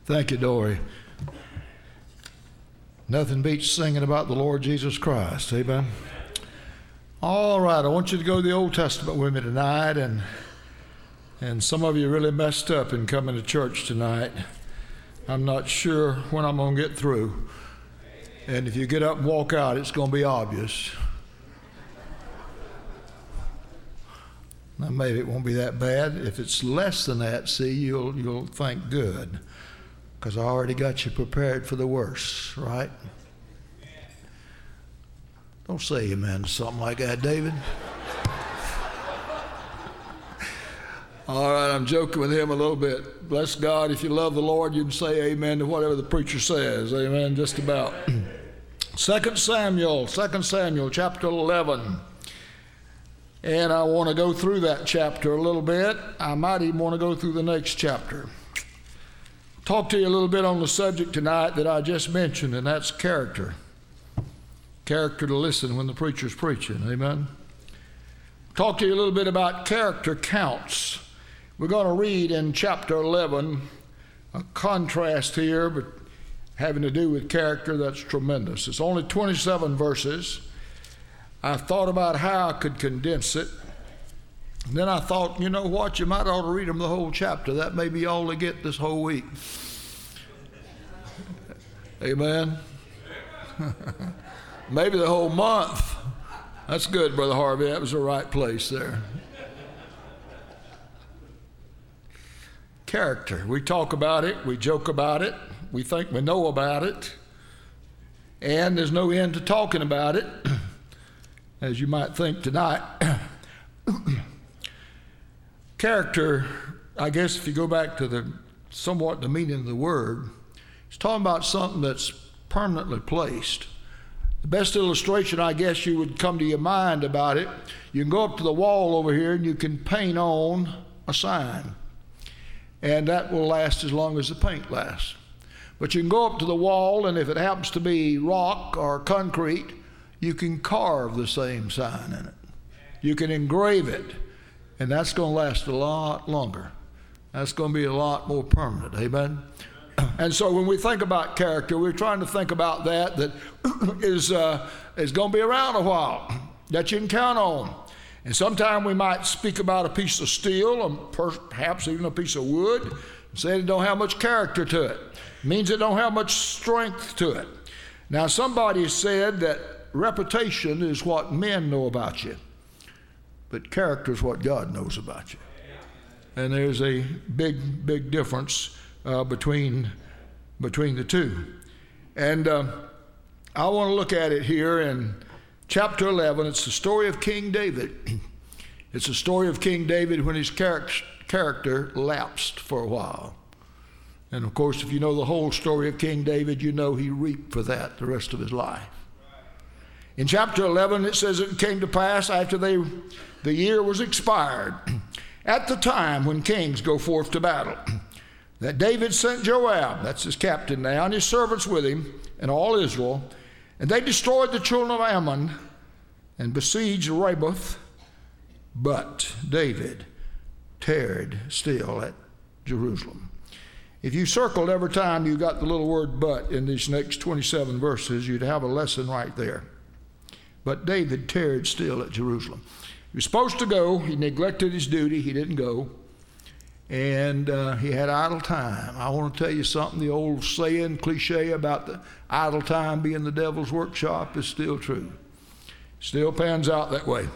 Thank you, Dory. Nothing beats singing about the Lord Jesus Christ. Amen. All right, I want you to go to the Old Testament with me tonight, and some of you really messed up in coming to church tonight. I'm not sure when I'm going to get through. And if you get up and walk out, it's going to be obvious. Now, maybe it won't be that bad. If it's less than that, see, you'll think good, because I already got you prepared for the worst, right? Don't say amen to something like that, David. All right, I'm joking with him a little bit. Bless God, if you love the Lord, you can say amen to whatever the preacher says. Amen, just about. 2 Samuel chapter 11. And I want to go through that chapter a little bit. I might even want to go through the next chapter. Talk to you a little bit on the subject tonight that I just mentioned, and that's character. Character to listen when the preacher's preaching. Amen. Talk to you a little bit about character counts. We're going to read in chapter 11 a contrast here, but having to do with character that's tremendous. It's only 27 verses. I thought about how I could condense it. And then I thought, you know what, you might ought to read them the whole chapter. That may be all they get this whole week. Amen. Maybe the whole month. That's good, Brother Harvey. That was the right place there. Character. We talk about it. We joke about it. We think we know about it. And there's no end to talking about it, as you might think tonight. Character, I guess if you go back to the meaning of the word, it's talking about something that's permanently placed. The best illustration, I guess, you would come to your mind about it, you can go up to the wall over here and you can paint on a sign. And that will last as long as the paint lasts. But you can go up to the wall, and if it happens to be rock or concrete, you can carve the same sign in it. You can engrave it, and that's going to last a lot longer. That's going to be a lot more permanent. Amen? And so when we think about character, we're trying to think about that is going to be around a while, that you can count on. And sometime we might speak about a piece of steel, or perhaps even a piece of wood, and say it don't have much character to it. It means it don't have much strength to it. Now, somebody said that reputation is what men know about you, but character is what God knows about you. And there's a big difference between the two. And I want to look at it here in chapter 11. It's the story of King David. It's the story of King David when his character lapsed for a while. And of course, if you know the whole story of King David, you know he reaped for that the rest of his life. In chapter 11, it says, it came to pass after the year was expired, at the time when kings go forth to battle, that David sent Joab, that's his captain now, and his servants with him, and all Israel, and they destroyed the children of Ammon and besieged Ramoth, but David tarried still at Jerusalem. If you circled every time you got the little word but in these next 27 verses, you'd have a lesson right there. But David tarried still at Jerusalem. He was supposed to go. He neglected his duty. He didn't go. And he had idle time. I want to tell you something. The old saying, cliche about the idle time being the devil's workshop is still true. Still pans out that way.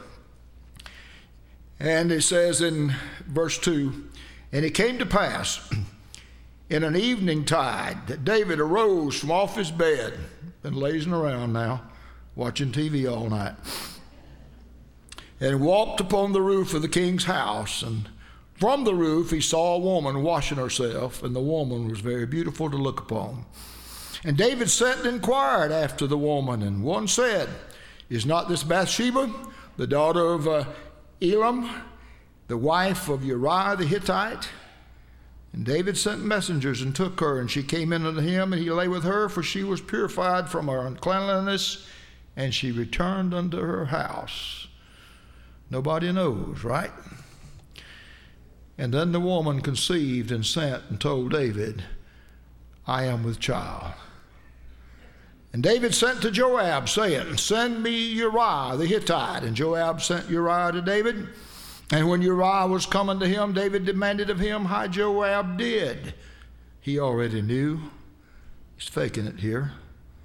And it says in verse 2, and it came to pass in an evening tide that David arose from off his bed, been lazing around now, watching TV all night, and walked upon the roof of the king's house, and from the roof he saw a woman washing herself, and the woman was very beautiful to look upon. And David sent and inquired after the woman, and one said, is not this Bathsheba, the daughter of Elam, the wife of Uriah the Hittite? And David sent messengers and took her, and she came in unto him, and he lay with her, for she was purified from her uncleanliness, and she returned unto her house. Nobody knows, right? And then the woman conceived and sent and told David, I am with child. And David sent to Joab, saying, send me Uriah the Hittite. And Joab sent Uriah to David. And when Uriah was coming to him, David demanded of him how Joab did. He already knew. He's faking it here.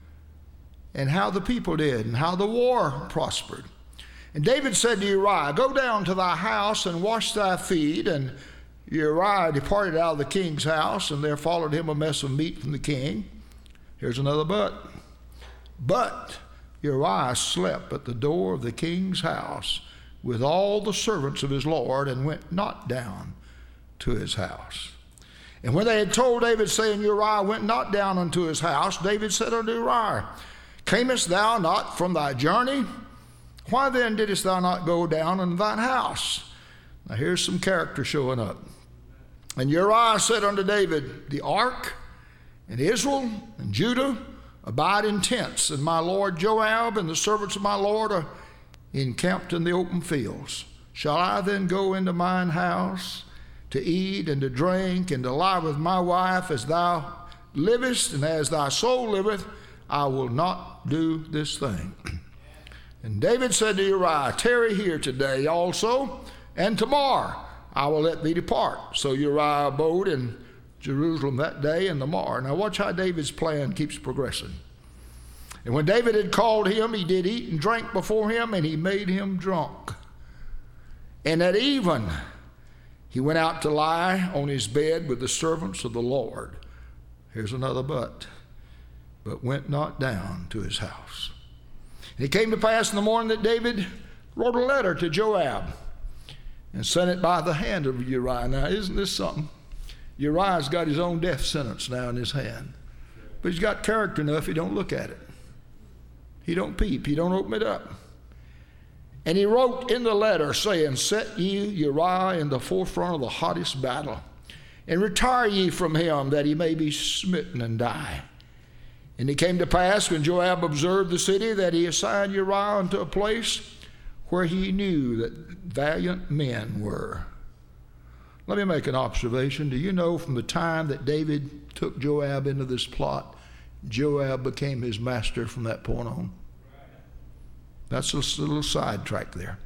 And how the people did, and how the war prospered. And David said to Uriah, go down to thy house and wash thy feet. And Uriah departed out of the king's house, and there followed him a mess of meat from the king. Here's another but. But Uriah slept at the door of the king's house with all the servants of his Lord, and went not down to his house. And when they had told David, saying, Uriah went not down unto his house, David said unto Uriah, camest thou not from thy journey? Why then didst thou not go down unto thine house? Now here's some character showing up. And Uriah said unto David, the ark and Israel and Judah abide in tents, and my lord Joab and the servants of my lord are encamped in the open fields. Shall I then go into mine house to eat and to drink and to lie with my wife as thou livest, and as thy soul liveth? I will not do this thing. And David said to Uriah, tarry here today also, and tomorrow I will let thee depart. So Uriah abode in Jerusalem that day and the morrow. Now watch how David's plan keeps progressing. And when David had called him, he did eat and drink before him, and he made him drunk. And at even he went out to lie on his bed with the servants of the Lord. Here's another but went not down to his house. And it came to pass in the morning that David wrote a letter to Joab and sent it by the hand of Uriah. Now, isn't this something? Uriah's got his own death sentence now in his hand. But he's got character enough he don't look at it. He don't peep. He don't open it up. And he wrote in the letter, saying, set ye Uriah in the forefront of the hottest battle, and retire ye from him, that he may be smitten and die. And it came to pass, when Joab observed the city, that he assigned Uriah unto a place where he knew that valiant men were. Let me make an observation. Do you know from the time that David took Joab into this plot, Joab became his master from that point on? That's a little sidetrack there.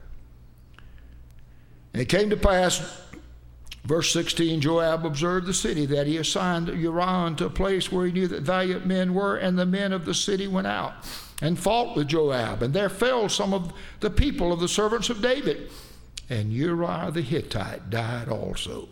And it came to pass, verse 16, Joab observed the city, that he assigned Uriah unto a place where he knew that valiant men were, and the men of the city went out and fought with Joab. And there fell some of the people of the servants of David. And Uriah the Hittite died also.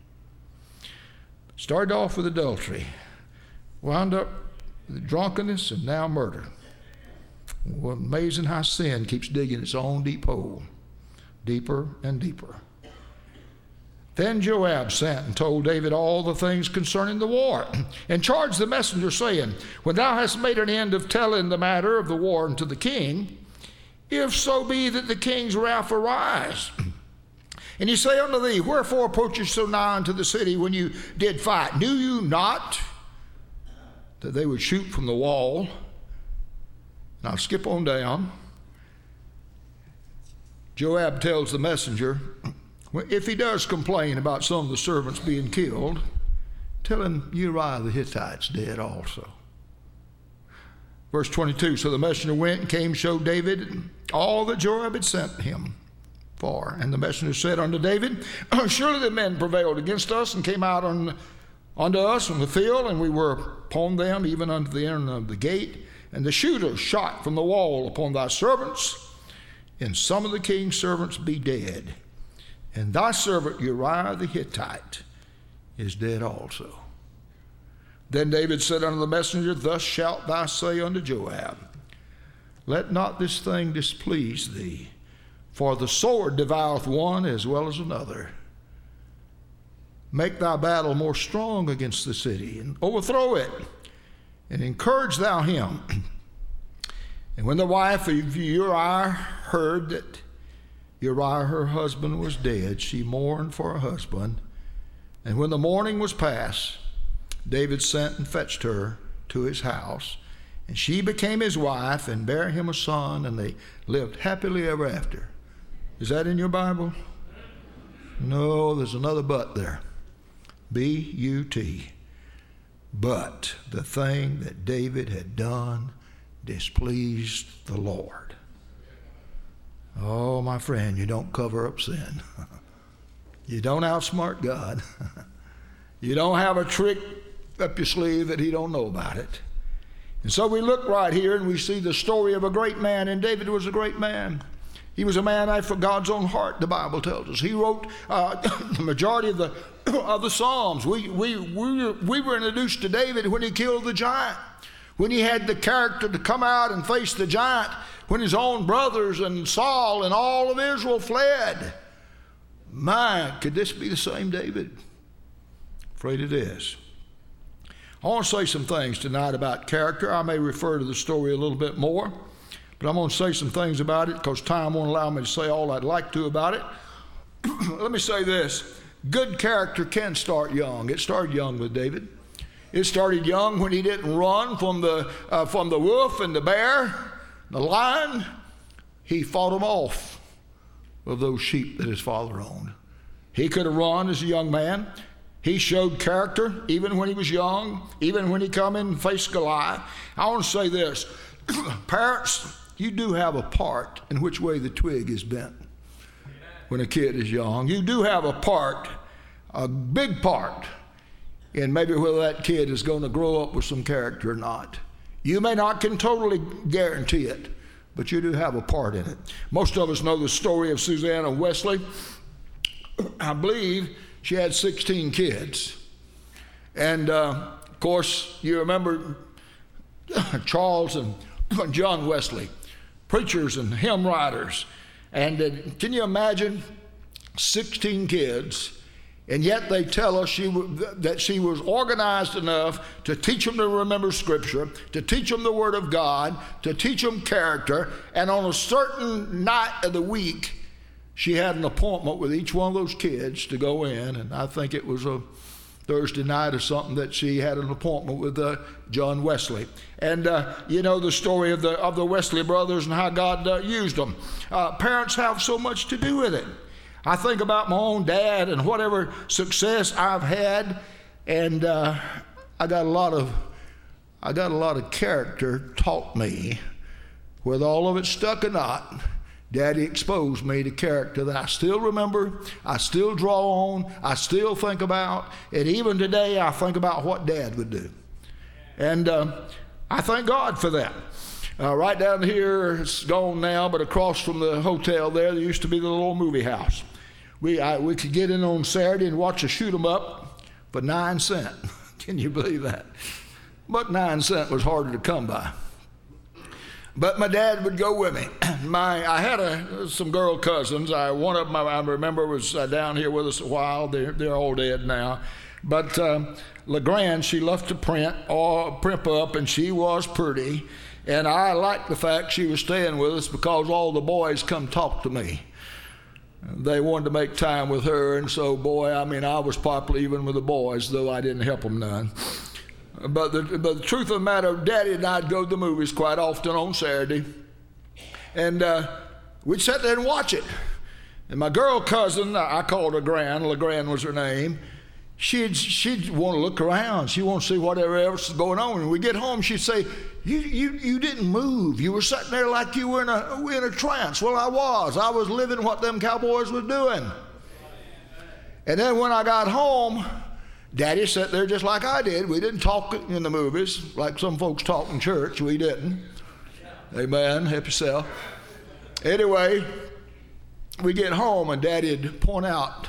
Started off with adultery, wound up with drunkenness, and now murder. Well, amazing how sin keeps digging its own deep hole, deeper and deeper. Then Joab sent and told David all the things concerning the war, and charged the messenger, saying, when thou hast made an end of telling the matter of the war unto the king, if so be that the king's wrath arise, and he say unto thee, wherefore approachest so nigh unto the city when you did fight? Knew you not that they would shoot from the wall? And I'll skip on down. Joab tells the messenger, if he does complain about some of the servants being killed, tell him Uriah the Hittite's dead also. Verse 22, so the messenger went and came, showed David all that Joab had sent him for. And the messenger said unto David, surely the men prevailed against us and came out unto us from the field, and we were upon them even unto the end of the gate. And the shooters shot from the wall upon thy servants, and some of the king's servants be dead. And thy servant Uriah the Hittite is dead also. Then David said unto the messenger, thus shalt thou say unto Joab, let not this thing displease thee, for the sword devoureth one as well as another. Make thy battle more strong against the city, and overthrow it, and encourage thou him. And when the wife of Uriah heard that Uriah her husband was dead, she mourned for her husband. And when the mourning was past, David sent and fetched her to his house, and she became his wife and bare him a son, and they lived happily ever after. Is that in your Bible? No, there's another but there. B-U-T. But the thing that David had done displeased the Lord. Oh, my friend, you don't cover up sin. You don't outsmart God. You don't have a trick up your sleeve that he don't know about it. And so we look right here and we see the story of a great man, and David was a great man. He was a man after God's own heart, the Bible tells us. He wrote the majority of the Psalms. We were introduced to David when he killed the giant, when he had the character to come out and face the giant, when his own brothers and Saul and all of Israel fled. My, could this be the same David? Afraid it is. I want to say some things tonight about character. I may refer to the story a little bit more, but I'm going to say some things about it because time won't allow me to say all I'd like to about it. Let me say this. Good character can start young. It started young with David. It started young when he didn't run from the wolf and the bear, the lion. He fought them off of those sheep that his father owned. He could have run as a young man. He showed character even when he was young, even when he come in and faced Goliath. I want to say this. Parents, you do have a part in which way the twig is bent when a kid is young. You do have a part, a big part, in maybe whether that kid is going to grow up with some character or not. You may not can totally guarantee it, but you do have a part in it. Most of us know the story of Susanna Wesley. I believe she had 16 kids. And, of course, you remember Charles and John Wesley, preachers and hymn writers. And can you imagine 16 kids? And yet they tell us that she was organized enough to teach them to remember Scripture, to teach them the Word of God, to teach them character. And on a certain night of the week, she had an appointment with each one of those kids to go in, and I think it was a Thursday night or something that she had an appointment with John Wesley. And you know the story of the Wesley brothers and how God used them. Parents have so much to do with it. I think about my own dad and whatever success I've had, and I got a lot of character taught me, whether all of it stuck or not. Daddy exposed me to character that I still remember, I still draw on, I still think about, and even today I think about what Dad would do. And I thank God for that. Right down here, it's gone now, but across from the hotel there used to be the little movie house. We could get in on Saturday and watch a shoot 'em up for 9 cents. Can you believe that? But 9 cents was harder to come by. But my dad would go with me. I had some girl cousins. One of them I remember was down here with us a while. They're all dead now. But LeGrand, she loved to primp up, and she was pretty. And I liked the fact she was staying with us because all the boys come talk to me. They wanted to make time with her, and so, I was popular even with the boys, though I didn't help them none. But the truth of the matter, Daddy and I'd go to the movies quite often on Saturday, and we'd sit there and watch it. And my girl cousin, I called her Gran, LeGrand was her name, she'd want to look around. She'd want to see whatever else is going on. And we get home, she'd say, you didn't move. You were sitting there like you were in a trance. Well, I was living what them cowboys were doing. And then when I got home, Daddy sat there just like I did. We didn't talk in the movies like some folks talk in church. We didn't. Amen. Help yourself. Anyway, we get home and Daddy'd point out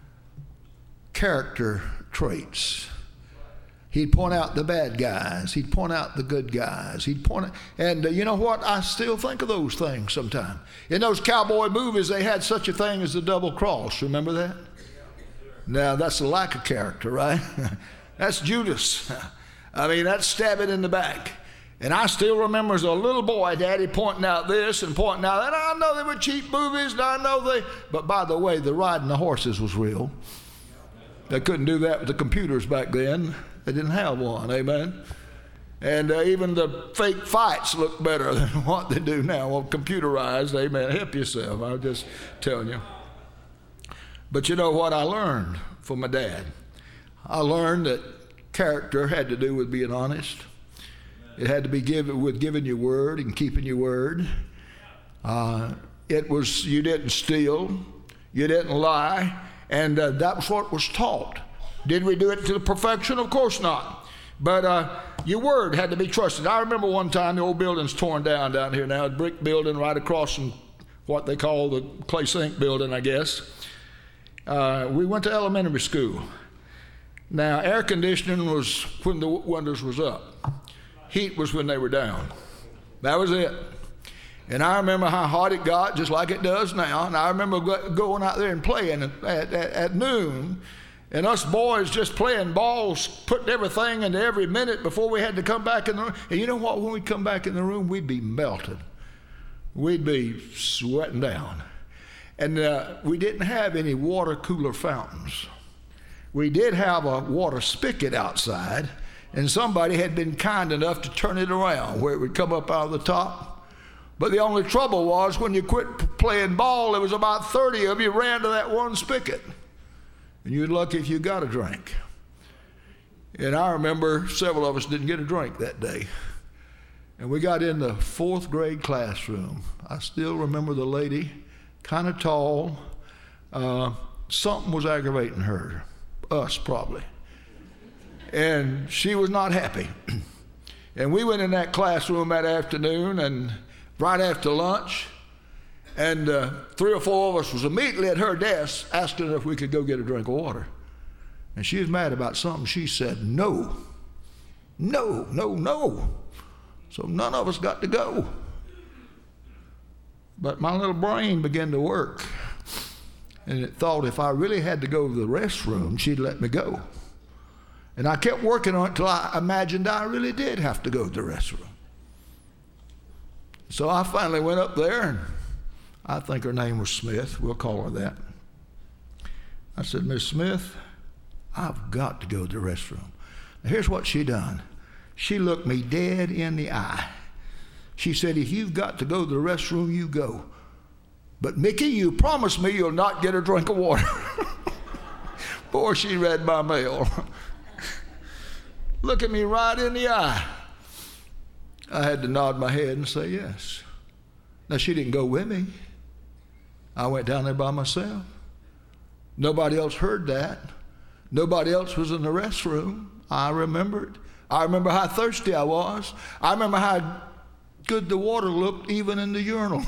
character traits. He'd point out the bad guys. He'd point out the good guys. And you know what? I still think of those things sometimes. In those cowboy movies, they had such a thing as the double cross. Remember that? Now, that's a lack of character, right? That's Judas. That's stabbing in the back. And I still remember as a little boy, Daddy pointing out this and pointing out that. I know they were cheap movies, and I know but by the way, the riding the horses was real. They couldn't do that with the computers back then. They didn't have one, amen? And even the fake fights look better than what they do now, well, computerized, amen. Help yourself, I'm just telling you. But you know what I learned from my dad? I learned that character had to do with being honest. It had to be with giving your word and keeping your word. It was you didn't steal, you didn't lie, and that was what was taught. Did we do it to the perfection? Of course not. But your word had to be trusted. I remember one time the old building's torn down here now, a brick building right across from what they call the clay sink building, I guess. We went to elementary school. Now, air conditioning was when the windows was up. Heat was when they were down. That was it. And I remember how hot it got, just like it does now. And I remember going out there and playing at noon, and us boys just playing balls, putting everything into every minute before we had to come back in the room. And you know what? When we'd come back in the room, we'd be melted. We'd be sweating down. And we didn't have any water cooler fountains. We did have a water spigot outside, and somebody had been kind enough to turn it around where it would come up out of the top. But the only trouble was when you quit playing ball, there was about 30 of you ran to that one spigot. And you're lucky if you got a drink. And I remember several of us didn't get a drink that day. And we got in the 4th grade classroom. I still remember the lady, kind of tall. Something was aggravating her, us probably. And she was not happy. And we went in that classroom that afternoon, and right after lunch, and 3 or 4 of us was immediately at her desk asking her if we could go get a drink of water. And she was mad about something. She said, no. So none of us got to go. But my little brain began to work. And it thought if I really had to go to the restroom, she'd let me go. And I kept working on it till I imagined I really did have to go to the restroom. So I finally went up there, and I think her name was Smith. We'll call her that. I said, Miss Smith, I've got to go to the restroom. Now, here's what she done. She looked me dead in the eye. She said, if you've got to go to the restroom, you go. But Mickey, you promise me you'll not get a drink of water. Boy, she read my mail. Look at me right in the eye. I had to nod my head and say yes. Now, she didn't go with me. I went down there by myself. Nobody else heard that. Nobody else was in the restroom. I remembered. I remember how thirsty I was. I remember how good the water looked even in the urinal.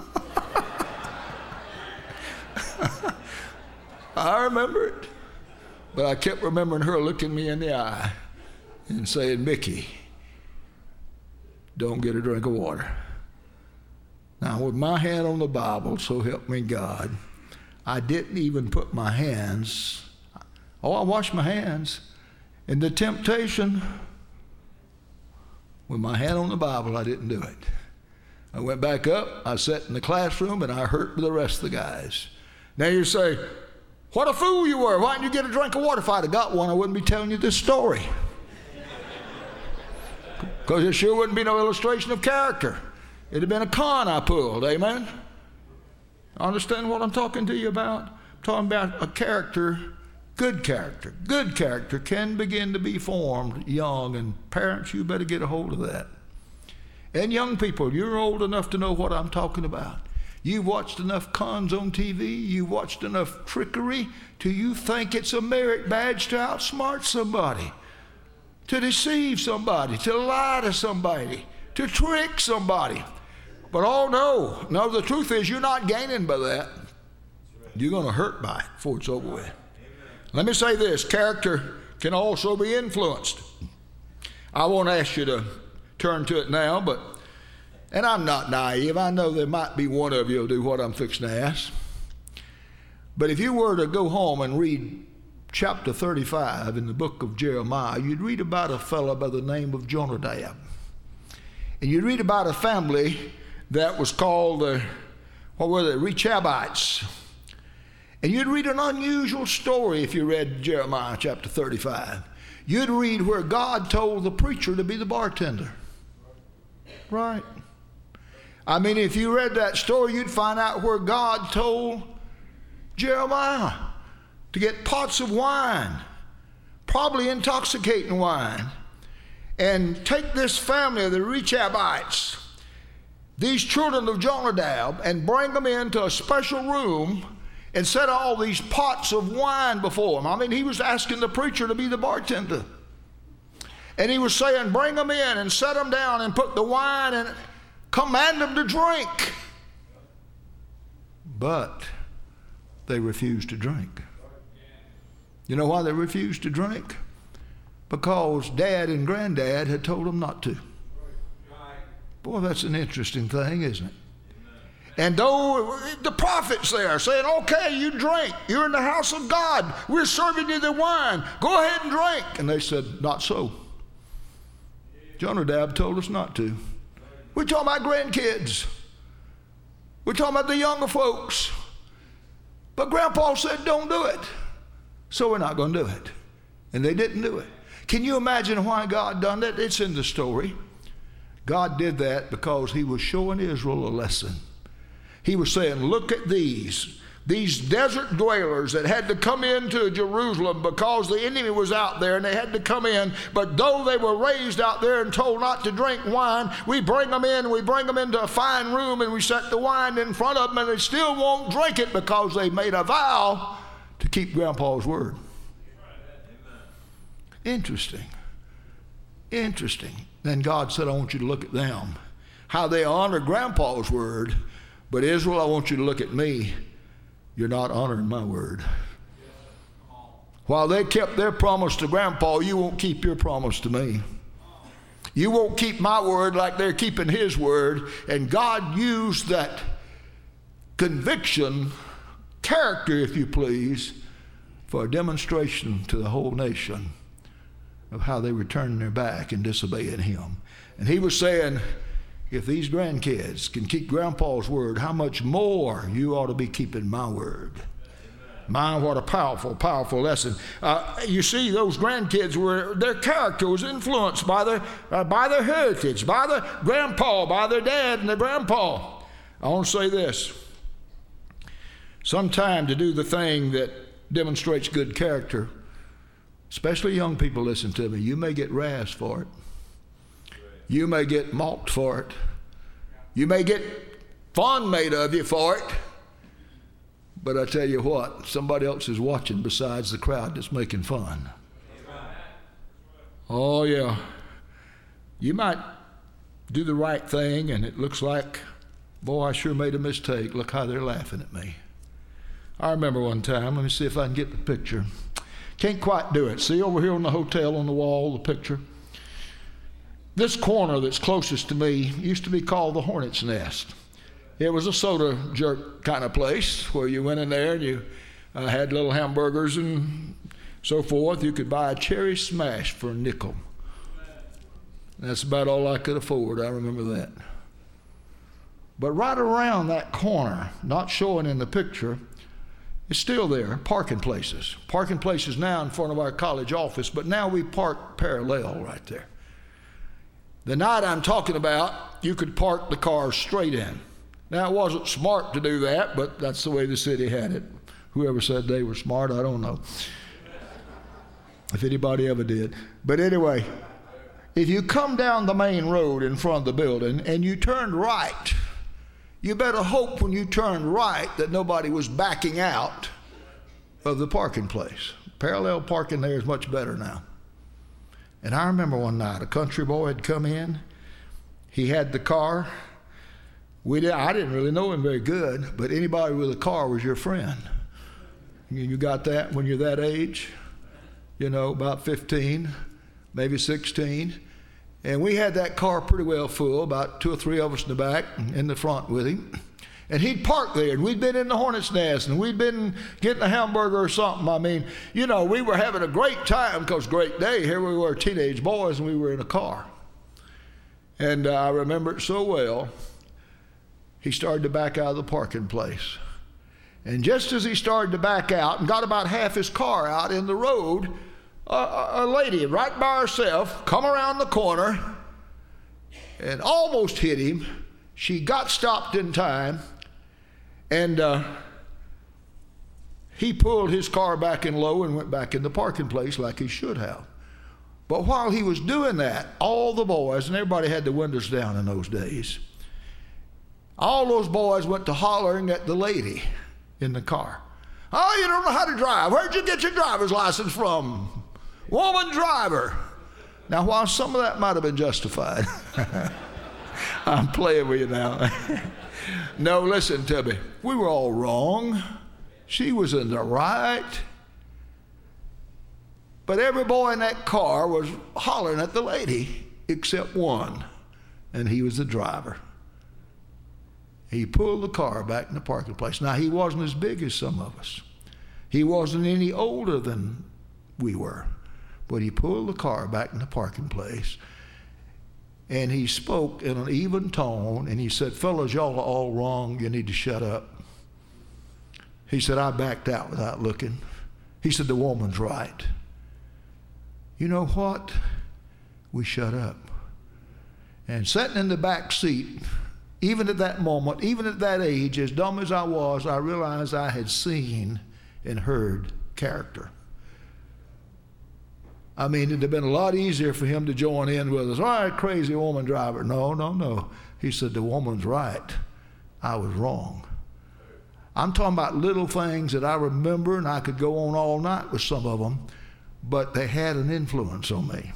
I remember it. But I kept remembering her looking me in the eye and saying, Mickey, don't get a drink of water. Now, with my hand on the Bible, so help me God, I didn't even put my hands, I washed my hands. In the temptation, with my hand on the Bible, I didn't do it. I went back up, I sat in the classroom, and I hurt the rest of the guys. Now you say, what a fool you were. Why didn't you get a drink of water? If I'd have got one, I wouldn't be telling you this story. Because it sure wouldn't be no illustration of character. It'd have been a con I pulled, amen? Understand what I'm talking to you about? I'm talking about a character, good character. Good character can begin to be formed young, and parents, you better get a hold of that. And young people, you're old enough to know what I'm talking about. You've watched enough cons on TV, you've watched enough trickery till you think it's a merit badge to outsmart somebody, to deceive somebody, to lie to somebody, to trick somebody. But oh no, the truth is you're not gaining by that. You're going to hurt by it before it's over with. Let me say this, character can also be influenced. I won't ask you to turn to it now, and I'm not naive. I know there might be one of you who'll do what I'm fixing to ask. But if you were to go home and read chapter 35 in the book of Jeremiah, you'd read about a fellow by the name of Jonadab. And you'd read about a family that was called, Rechabites. And you'd read an unusual story if you read Jeremiah chapter 35. You'd read where God told the preacher to be the bartender. Right. I mean, if you read that story, you'd find out where God told Jeremiah to get pots of wine, probably intoxicating wine, and take this family of the Rechabites, these children of Jonadab, and bring them into a special room and set all these pots of wine before them. I mean, he was asking the preacher to be the bartender. And he was saying, bring them in and set them down and put the wine and command them to drink. But they refused to drink. You know why they refused to drink? Because Dad and Granddad had told them not to. Boy, that's an interesting thing, isn't it? And though the prophet's there saying, okay, you drink. You're in the house of God. We're serving you the wine. Go ahead and drink. And they said, not so. Jonadab told us not to. We're talking about grandkids. We're talking about the younger folks. But Grandpa said, don't do it. So we're not going to do it. And they didn't do it. Can you imagine why God done that? It's in the story. God did that because he was showing Israel a lesson. He was saying, look at these desert dwellers that had to come into Jerusalem because the enemy was out there and they had to come in. But though they were raised out there and told not to drink wine, we bring them in, we bring them into a fine room and we set the wine in front of them, and they still won't drink it because they made a vow to keep Grandpa's word. Interesting. Then God said, I want you to look at them, how they honor Grandpa's word. But Israel, I want you to look at me. You're not honoring my word. While they kept their promise to Grandpa, you won't keep your promise to me. You won't keep my word like they're keeping his word. And God used that conviction, character, if you please, for a demonstration to the whole nation of how they were turning their back and disobeying him. And he was saying, if these grandkids can keep Grandpa's word, how much more you ought to be keeping my word. My, what a powerful, powerful lesson. You see, those grandkids their character was influenced by their heritage, by the grandpa, by their dad and their grandpa. I want to say this. Sometime to do the thing that demonstrates good character, especially young people, listen to me, you may get razzed for it. You may get mocked for it. You may get fun made of you for it. But I tell you what, somebody else is watching besides the crowd that's making fun. Oh, yeah. You might do the right thing and it looks like, boy, I sure made a mistake. Look how they're laughing at me. I remember one time, let me see if I can get the picture. Can't quite do it. See over here on the hotel on the wall, the picture? This corner that's closest to me used to be called the Hornet's Nest. It was a soda jerk kind of place where you went in there and you had little hamburgers and so forth. You could buy a cherry smash for a nickel. That's about all I could afford. I remember that. But right around that corner, not showing in the picture, it's still there, parking places. Parking places now in front of our college office, but now we park parallel right there. The night I'm talking about, you could park the car straight in. Now, it wasn't smart to do that, but that's the way the city had it. Whoever said they were smart, I don't know. If anybody ever did. But anyway, if you come down the main road in front of the building and you turned right, you better hope when you turned right that nobody was backing out of the parking place. Parallel parking there is much better now. And I remember one night, a country boy had come in. He had the car. I didn't really know him very good, but anybody with a car was your friend. You got that when you're that age, about 15, maybe 16. And we had that car pretty well full, about 2 or 3 of us in the back, in the front with him. And he'd parked there, and we'd been in the Hornet's Nest, and we'd been getting a hamburger or something. I mean, we were having a great time because great day. Here we were teenage boys, and we were in a car. And I remember it so well. He started to back out of the parking place. And just as he started to back out and got about half his car out in the road, a lady right by herself come around the corner and almost hit him. She got stopped in time. And he pulled his car back in low and went back in the parking place like he should have. But while he was doing that, all the boys, and everybody had the windows down in those days, all those boys went to hollering at the lady in the car. Oh, you don't know how to drive. Where'd you get your driver's license from? Woman driver. Now, while some of that might have been justified, I'm playing with you now. No, listen to me. We were all wrong. She was in the right. But every boy in that car was hollering at the lady except one, and he was the driver. He pulled the car back in the parking place. Now, he wasn't as big as some of us. He wasn't any older than we were. But he pulled the car back in the parking place, and he spoke in an even tone, and he said, fellas, y'all are all wrong. You need to shut up. He said, I backed out without looking. He said, the woman's right. You know what? We shut up. And sitting in the back seat, even at that moment, even at that age, as dumb as I was, I realized I had seen and heard character. I mean, it'd have been a lot easier for him to join in with us. All right, crazy woman driver. No. He said, the woman's right. I was wrong. I'm talking about little things that I remember, and I could go on all night with some of them, but they had an influence on me.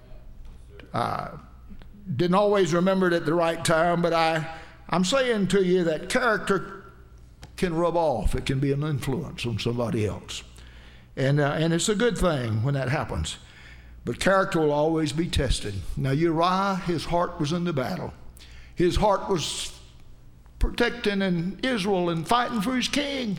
I didn't always remember it at the right time, but I'm saying to you that character can rub off. It can be an influence on somebody else. And it's a good thing when that happens. But character will always be tested. Now, Uriah, his heart was in the battle. His heart was protecting in Israel and fighting for his king.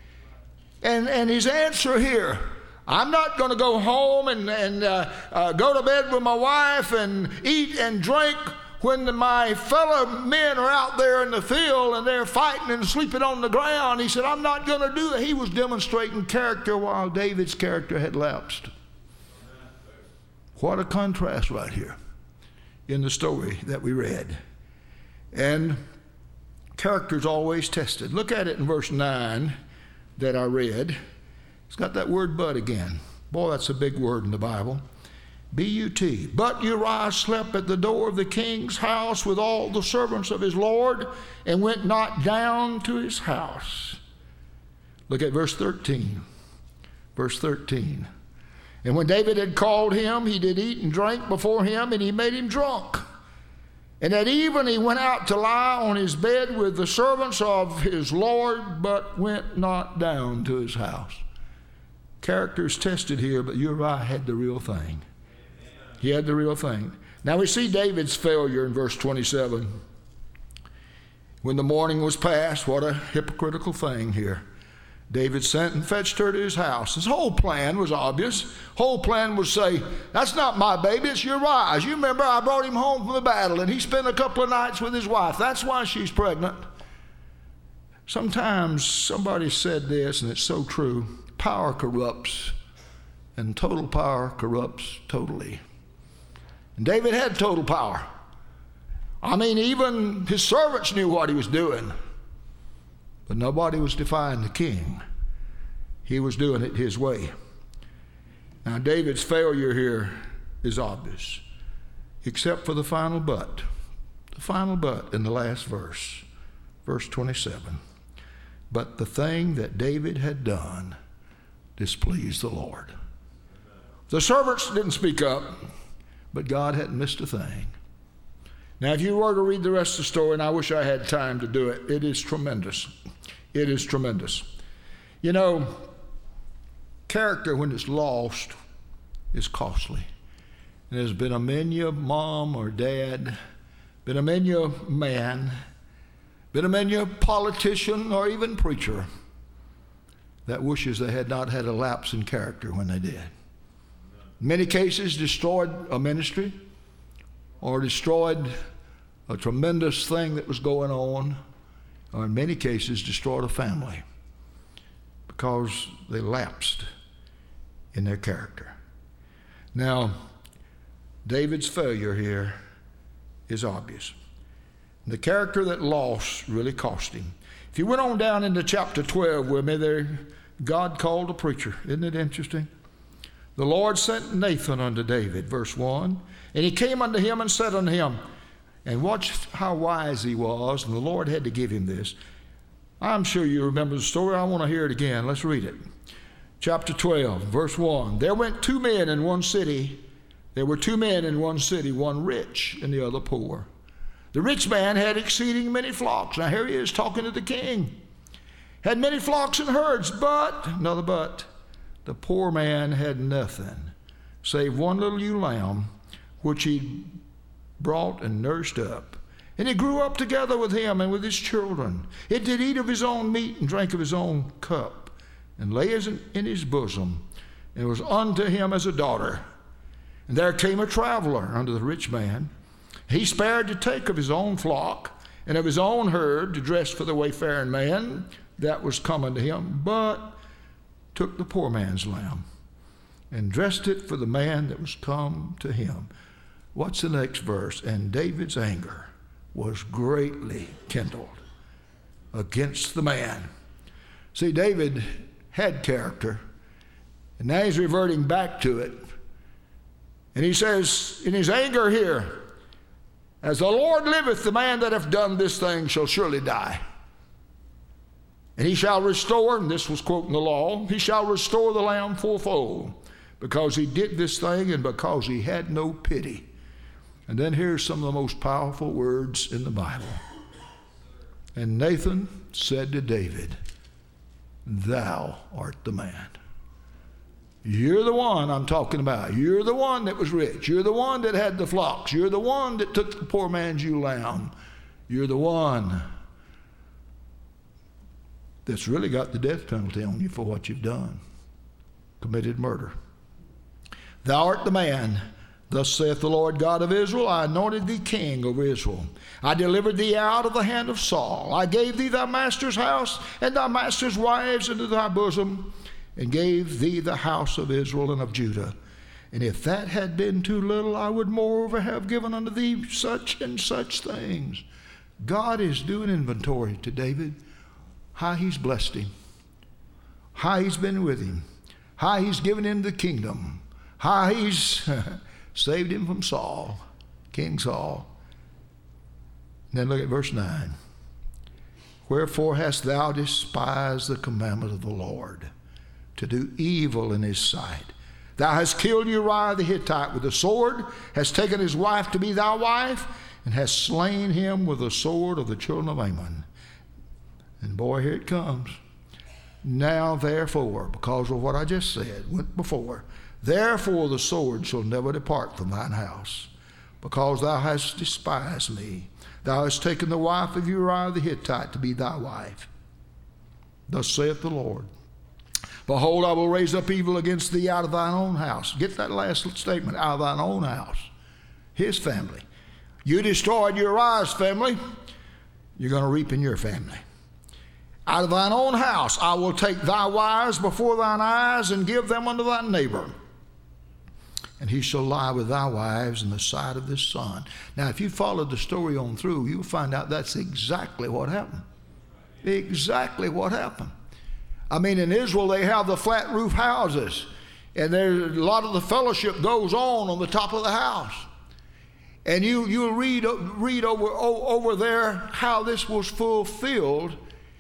And his answer here, I'm not going to go home and go to bed with my wife and eat and drink when my fellow men are out there in the field and they're fighting and sleeping on the ground. He said, I'm not going to do that. He was demonstrating character while David's character had lapsed. What a contrast right here in the story that we read. And character's always tested. Look at it in verse 9 that I read. It's got that word but again. Boy, that's a big word in the Bible. B-U-T. But Uriah slept at the door of the king's house with all the servants of his Lord and went not down to his house. Look at verse 13. Verse 13. And when David had called him, he did eat and drink before him, and he made him drunk. And at even he went out to lie on his bed with the servants of his Lord, but went not down to his house. Character's tested here, but Uriah had the real thing. He had the real thing. Now we see David's failure in verse 27. When the morning was past, what a hypocritical thing here. David sent and fetched her to his house. His whole plan was obvious. Whole plan was say, that's not my baby, it's Uriah's. You remember I brought him home from the battle and he spent a couple of nights with his wife. That's why she's pregnant. Sometimes somebody said this, and it's so true. Power corrupts, and total power corrupts totally. And David had total power. I mean, even his servants knew what he was doing. But nobody was defying the king. He was doing it his way. Now, David's failure here is obvious, except for the final but. The final but in the last verse, verse 27. But the thing that David had done displeased the Lord. The servants didn't speak up, but God hadn't missed a thing. Now, if you were to read the rest of the story, and I wish I had time to do it, it is tremendous. It is tremendous. You know, character, when it's lost, is costly. And there's been a many a mom or dad, been a many a man, been a many a politician or even preacher that wishes they had not had a lapse in character when they did. In many cases, destroyed a ministry or destroyed a tremendous thing that was going on, or in many cases destroyed a family because they lapsed in their character. Now, David's failure here is obvious. The character that lost really cost him. If you went on down into chapter 12 with me, God called a preacher. Isn't it interesting? The Lord sent Nathan unto David, verse 1. And he came unto him and said unto him, and watch how wise he was, and the Lord had to give him this. I'm sure you remember the story. I want to hear it again. Let's read it. Chapter 12, verse 1. There went two men in one city. There were two men in one city, one rich and the other poor. The rich man had exceeding many flocks. Now here he is talking to the king. Had many flocks and herds, but, another but, the poor man had nothing, save one little ewe lamb, which he brought and nursed up. And it grew up together with him and with his children. It did eat of his own meat and drank of his own cup, and lay in his bosom, and was unto him as a daughter. And there came a traveler unto the rich man. He spared to take of his own flock and of his own herd to dress for the wayfaring man that was coming to him, but took the poor man's lamb and dressed it for the man that was come to him. What's the next verse? And David's anger was greatly kindled against the man. See, David had character, and now he's reverting back to it. And he says in his anger here, as the Lord liveth, the man that hath done this thing shall surely die. And he shall restore, and this was quoting the law, he shall restore the lamb fourfold, because he did this thing and because he had no pity. And then here's some of the most powerful words in the Bible. And Nathan said to David, thou art the man. You're the one I'm talking about. You're the one that was rich. You're the one that had the flocks. You're the one that took the poor man's ewe lamb. You're the one that's really got the death penalty on you for what you've done. Committed murder. Thou art the man. Thus saith the Lord God of Israel, I anointed thee king over Israel. I delivered thee out of the hand of Saul. I gave thee thy master's house and thy master's wives into thy bosom, and gave thee the house of Israel and of Judah. And if that had been too little, I would moreover have given unto thee such and such things. God is doing inventory to David. How he's blessed him. How he's been with him. How he's given him the kingdom. How he's saved him from Saul, King Saul. And then look at verse 9. Wherefore hast thou despised the commandment of the Lord, to do evil in his sight? Thou hast killed Uriah the Hittite with the sword, hast taken his wife to be thy wife, and hast slain him with the sword of the children of Ammon. And boy, here it comes. Now therefore, because of what I just said, went before, therefore the sword shall never depart from thine house, because thou hast despised me. Thou hast taken the wife of Uriah the Hittite to be thy wife. Thus saith the Lord, behold, I will raise up evil against thee out of thine own house. Get that last statement, out of thine own house. His family. You destroyed Uriah's family, you're going to reap in your family. Out of thine own house I will take thy wives before thine eyes and give them unto thy neighbor. And he shall lie with thy wives in the sight of this son. Now, if you follow the story on through, you'll find out that's exactly what happened. Exactly what happened. I mean, in Israel, they have the flat roof houses, and there's a lot of the fellowship goes on the top of the house. And you'll read over there how this was fulfilled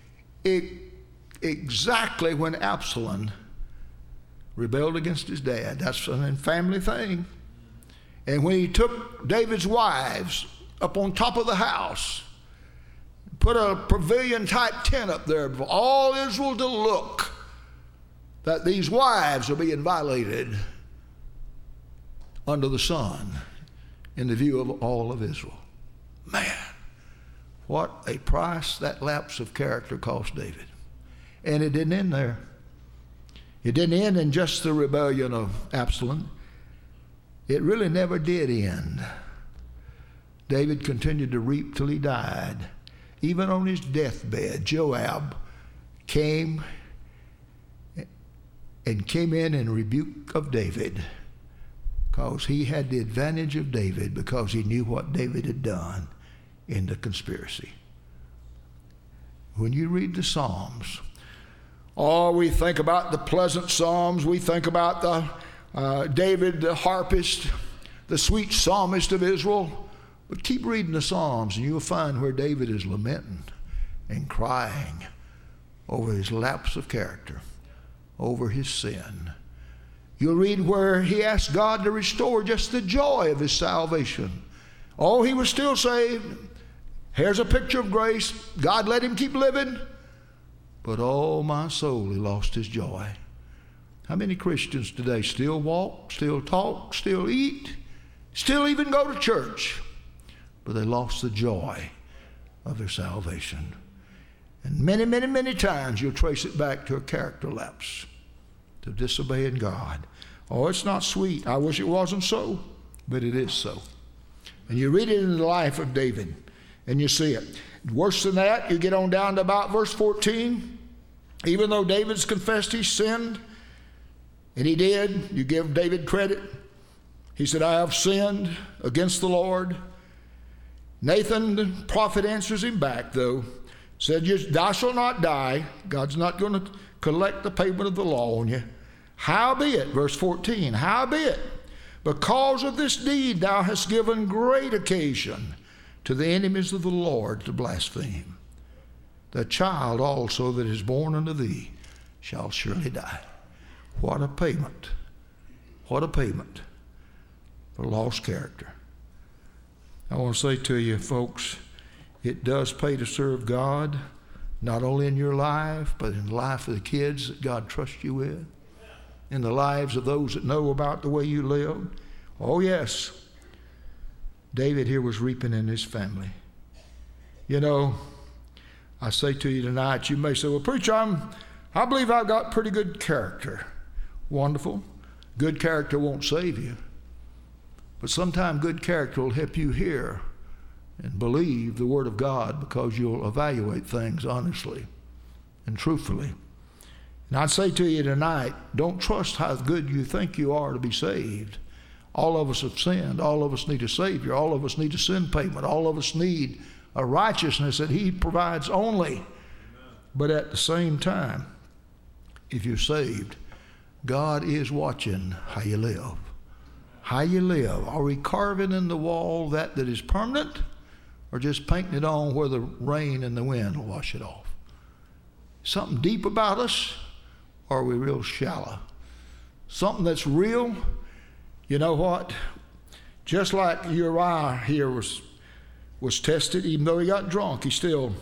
exactly when Absalom rebelled against his dad. That's a family thing. And when he took David's wives up on top of the house, put a pavilion type tent up there for all Israel to look that these wives are being violated under the sun in the view of all of Israel. Man, what a price that lapse of character cost David. And it didn't end there. It didn't end in just the rebellion of Absalom. It really never did end. David continued to reap till he died. Even on his deathbed, Joab came in rebuke of David, because he had the advantage of David, because he knew what David had done in the conspiracy. When you read the Psalms, Oh, we think about the pleasant psalms. We think about the David, the harpist, the sweet psalmist of Israel. But keep reading the Psalms and you'll find where David is lamenting and crying over his lapse of character, over his sin. You'll read where he asked God to restore just the joy of his salvation. Oh, he was still saved. Here's a picture of grace. God let him keep living. But oh, my soul, he lost his joy. How many Christians today still walk, still talk, still eat, still even go to church, but they lost the joy of their salvation? And many, many, many times you'll trace it back to a character lapse, to disobeying God. Oh, it's not sweet. I wish it wasn't so, but it is so. And you read it in the life of David, and you see it. Worse than that, you get on down to about verse 14. Even though David's confessed he sinned, and he did, you give David credit. He said, I have sinned against the Lord. Nathan, the prophet, answers him back, though. Said, thou shalt not die. God's not going to collect the payment of the law on you. Howbeit, verse 14, howbeit, because of this deed thou hast given great occasion to the enemies of the Lord to blaspheme. The child also that is born unto thee shall surely die. What a payment. What a payment for lost character. I want to say to you, folks, it does pay to serve God, not only in your life, but in the life of the kids that God trusts you with, in the lives of those that know about the way you live. Oh, yes, David here was reaping in his family. You know, I say to you tonight, you may say, well, preacher, I believe I've got pretty good character. Wonderful. Good character won't save you. But sometimes good character will help you hear and believe the Word of God, because you'll evaluate things honestly and truthfully. And I'd say to you tonight, don't trust how good you think you are to be saved. All of us have sinned. All of us need a Savior. All of us need a sin payment. All of us need a righteousness that He provides only. Amen. But at the same time, if you're saved, God is watching how you live. How you live. Are we carving in the wall that is permanent, or just painting it on where the rain and the wind will wash it off? Something deep about us, or are we real shallow? Something that's real. You know what? Just like Uriah here was tested, even though he got drunk, he still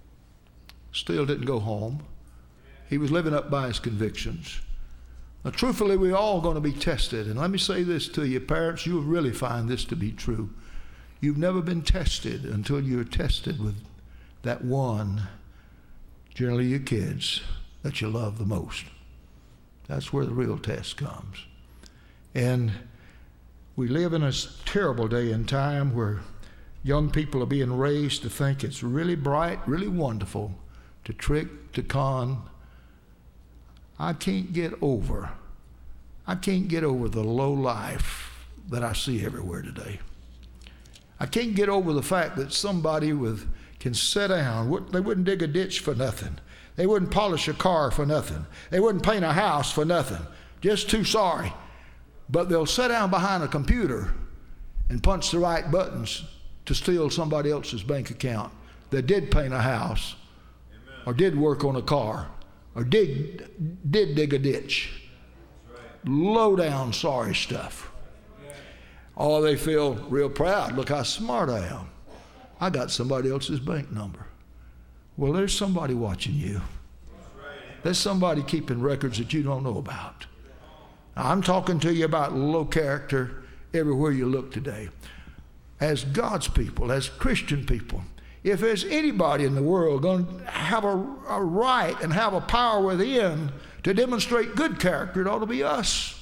didn't go home. He was living up by his convictions. Now, truthfully, we're all going to be tested. And let me say this to you, parents, you'll really find this to be true. You've never been tested until you're tested with that one, generally your kids, that you love the most. That's where the real test comes. And we live in a terrible day and time where young people are being raised to think it's really bright, really wonderful, to trick, to con. I can't get over the low life that I see everywhere today. I can't get over the fact that somebody can sit down. They wouldn't dig a ditch for nothing. They wouldn't polish a car for nothing. They wouldn't paint a house for nothing. Just too sorry. But they'll sit down behind a computer and punch the right buttons to steal somebody else's bank account that did paint a house, amen, or did work on a car, or did dig a ditch. Right. Low down sorry stuff. Oh, they feel real proud. Look how smart I am. I got somebody else's bank number. Well, there's somebody watching you. There's somebody keeping records that you don't know about. Now, I'm talking to you about low character everywhere you look today. As God's people, as Christian people, if there's anybody in the world going to have a right and have a power within to demonstrate good character, it ought to be us.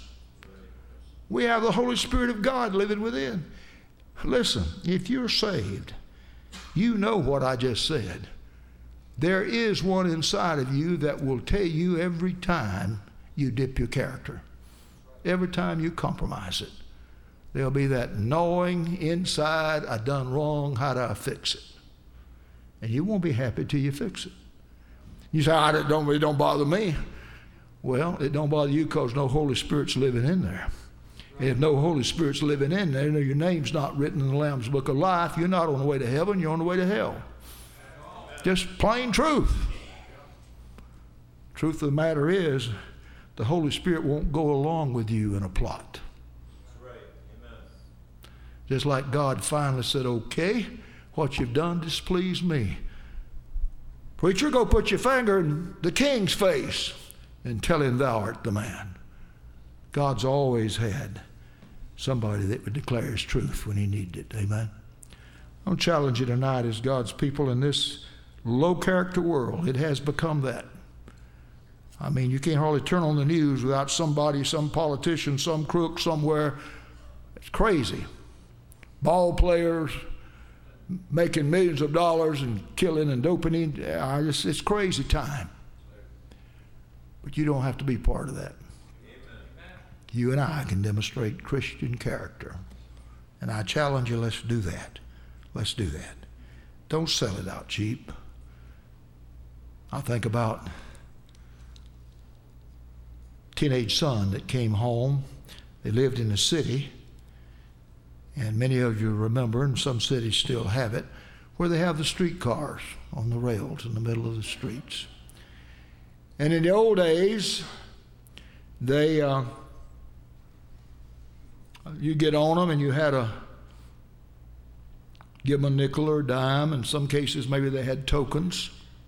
We have the Holy Spirit of God living within. Listen, if you're saved, you know what I just said. There is one inside of you that will tell you every time you dip your character, every time you compromise it. There'll be that gnawing inside, I done wrong, how do I fix it? And you won't be happy till you fix it. You say, it don't bother me. Well, it don't bother you because no Holy Spirit's living in there. And if no Holy Spirit's living in there, your name's not written in the Lamb's Book of Life, you're not on the way to heaven, you're on the way to hell. Just plain truth. Truth of the matter is, the Holy Spirit won't go along with you in a plot. Just like God finally said, okay, what you've done displeased me. Preacher, go put your finger in the king's face and tell him thou art the man. God's always had somebody that would declare his truth when he needed it. Amen. I'll challenge you tonight as God's people in this low character world. It has become that. I mean, you can't hardly turn on the news without somebody, some politician, some crook somewhere. It's crazy. Ball players making millions of dollars and killing and doping. It's crazy time. But you don't have to be part of that. You and I can demonstrate Christian character. And I challenge you, let's do that. Let's do that. Don't sell it out cheap. I think about a teenage son that came home. They lived in a city. And many of you remember, and some cities still have it, where they have the streetcars on the rails in the middle of the streets. And in the old days, you get on them and you had to give them a nickel or a dime. In some cases, maybe they had tokens.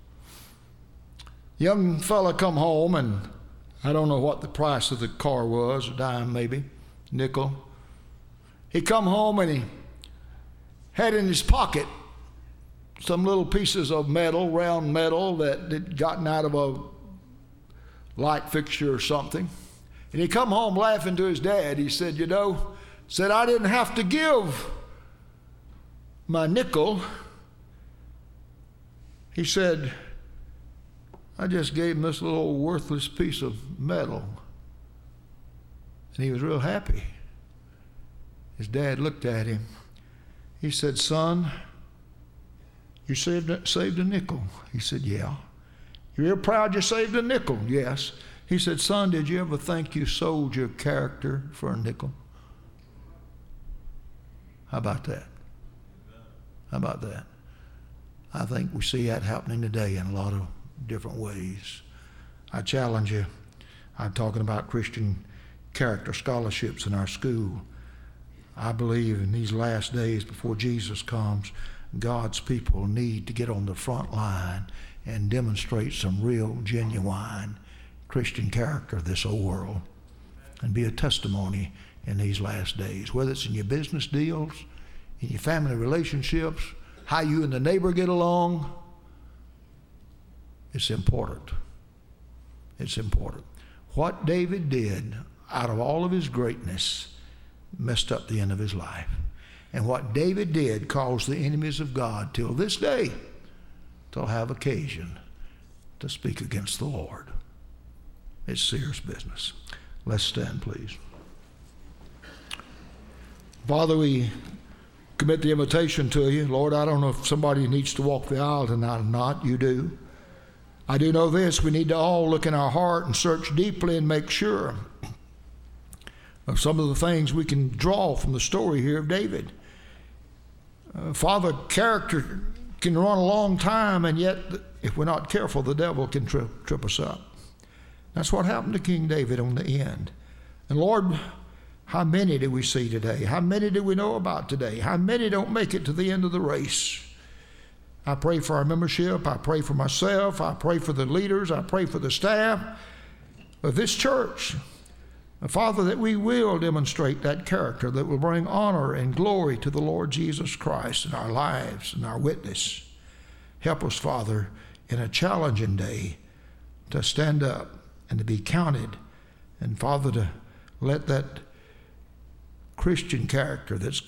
Young fella come home, and I don't know what the price of the car was, a dime maybe, nickel. He come home and he had in his pocket some little pieces of metal, round metal that had gotten out of a light fixture or something. And he come home laughing to his dad. He said, I didn't have to give my nickel. He said, I just gave him this little old worthless piece of metal. And he was real happy. His dad looked at him. He said, son, you saved a nickel. He said, yeah. You're real proud you saved a nickel? Yes. He said, son, did you ever think you sold your character for a nickel? How about that? How about that? I think we see that happening today in a lot of different ways. I challenge you. I'm talking about Christian character scholarships in our school. I believe in these last days before Jesus comes, God's people need to get on the front line and demonstrate some real, genuine Christian character of this old world and be a testimony in these last days, whether it's in your business deals, in your family relationships, how you and the neighbor get along. It's important. It's important. What David did out of all of his greatness messed up the end of his life. And what David did caused the enemies of God till this day to have occasion to speak against the Lord. It's serious business. Let's stand, please. Father, we commit the invitation to you. Lord, I don't know if somebody needs to walk the aisle tonight or not. You do. I do know this. We need to all look in our heart and search deeply and make sure of some of the things we can draw from the story here of David. Father, character can run a long time, and yet, if we're not careful, the devil can trip us up. That's what happened to King David on the end. And Lord, how many do we see today? How many do we know about today? How many don't make it to the end of the race? I pray for our membership. I pray for myself. I pray for the leaders. I pray for the staff of this church. Father, that we will demonstrate that character that will bring honor and glory to the Lord Jesus Christ in our lives and our witness. Help us, Father, in a challenging day to stand up and to be counted. And, Father, to let that Christian character that's